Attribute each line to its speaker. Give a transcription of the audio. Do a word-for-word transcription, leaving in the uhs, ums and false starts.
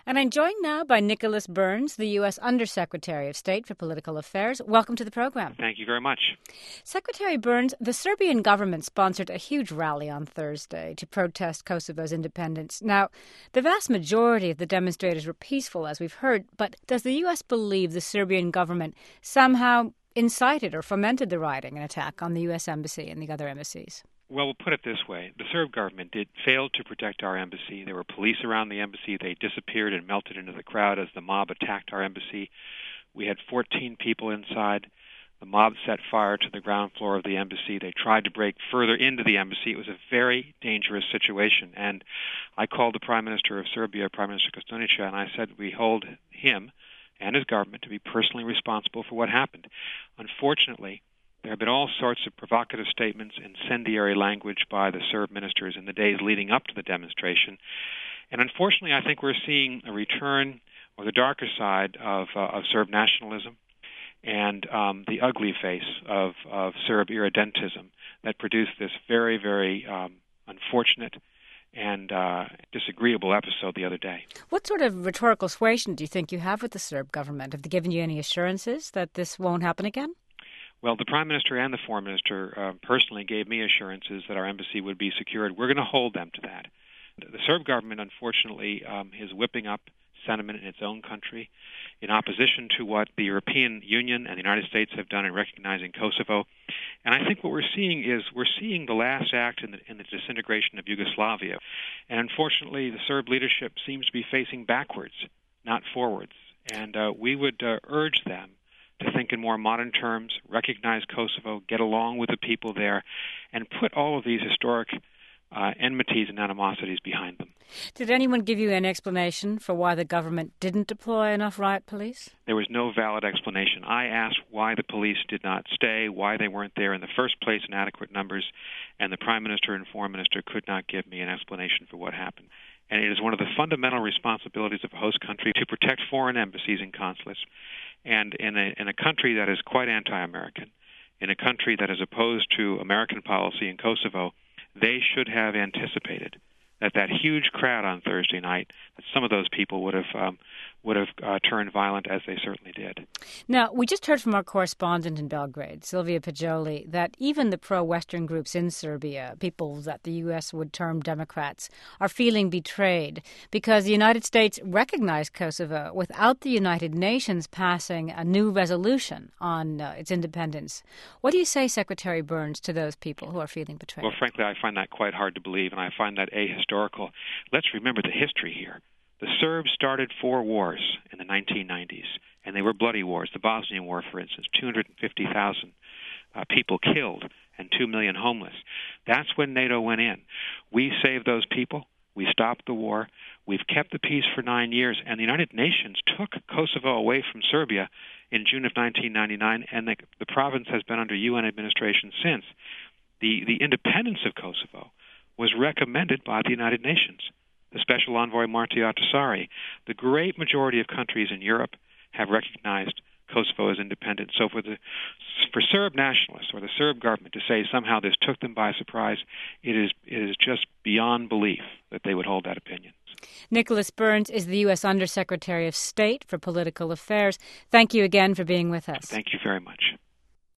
Speaker 1: And I'm joined now by Nicholas Burns, the U S Undersecretary of State for Political Affairs. Welcome to the program.
Speaker 2: Thank you very much.
Speaker 1: Secretary Burns, the Serbian government sponsored a huge rally on Thursday to protest Kosovo's independence. Now, the vast majority of the demonstrators were peaceful, as we've heard, but does the U S believe the Serbian government somehow incited or fomented the rioting and attack on the U S Embassy and the other embassies?
Speaker 2: Well, we'll put it this way. The Serb government did fail to protect our embassy. There were police around the embassy. They disappeared and melted into the crowd as the mob attacked our embassy. We had fourteen people inside. The mob set fire to the ground floor of the embassy. They tried to break further into the embassy. It was a very dangerous situation. And I called the Prime Minister of Serbia, Prime Minister Kostunica, and I said we hold him and his government to be personally responsible for what happened. Unfortunately, there have been all sorts of provocative statements, incendiary language by the Serb ministers in the days leading up to the demonstration. And unfortunately, I think we're seeing a return or the darker side of, uh, of Serb nationalism and um, the ugly face of, of Serb irredentism that produced this very, very um, unfortunate and uh, disagreeable episode the other day.
Speaker 1: What sort of rhetorical suasion do you think you have with the Serb government? Have they given you any assurances that this won't happen again?
Speaker 2: Well, the Prime Minister and the Foreign Minister uh, personally gave me assurances that our embassy would be secured. We're going to hold them to that. The Serb government, unfortunately, um, is whipping up sentiment in its own country in opposition to what the European Union and the United States have done in recognizing Kosovo. And I think what we're seeing is we're seeing the last act in the, in the disintegration of Yugoslavia. And unfortunately, the Serb leadership seems to be facing backwards, not forwards. And uh, we would uh, urge them to think in more modern terms, recognize Kosovo, get along with the people there, and put all of these historic uh, enmities and animosities behind them.
Speaker 1: Did anyone give you an explanation for why the government didn't deploy enough riot police?
Speaker 2: There was no valid explanation. I asked why the police did not stay, why they weren't there in the first place in adequate numbers, and the Prime Minister and Foreign Minister could not give me an explanation for what happened. And it is one of the fundamental responsibilities of a host country to protect foreign embassies and consulates. And in a, in a country that is quite anti-American, in a country that is opposed to American policy in Kosovo, they should have anticipated that that huge crowd on Thursday night, that some of those people would have um, would have uh, turned violent, as they certainly did.
Speaker 1: Now, we just heard from our correspondent in Belgrade, Sylvia Pajoli, that even the pro-Western groups in Serbia, people that the U S would term Democrats, are feeling betrayed because the United States recognized Kosovo without the United Nations passing a new resolution on uh, its independence. What do you say, Secretary Burns, to those people who are feeling betrayed?
Speaker 2: Well, frankly, I find that quite hard to believe, and I find that ahistorical. Let's remember the history here. The Serbs started four wars in the nineteen nineties, and they were bloody wars. The Bosnian War, for instance, two hundred fifty thousand uh, people killed and two million homeless. That's when NATO went in. We saved those people. We stopped the war. We've kept the peace for nine years, and the United Nations took Kosovo away from Serbia in June of nineteen ninety-nine, and the, the province has been under U N administration since. The, the independence of Kosovo was recommended by the United Nations. The Special Envoy Marti Ahtisaari. The great majority of countries in Europe have recognized Kosovo as independent. So for the for Serb nationalists or the Serb government to say somehow this took them by surprise, it is it is just beyond belief that they would hold that opinion.
Speaker 1: Nicholas Burns is the U S Undersecretary of State for Political Affairs. Thank you again for being with us.
Speaker 2: Thank you very much.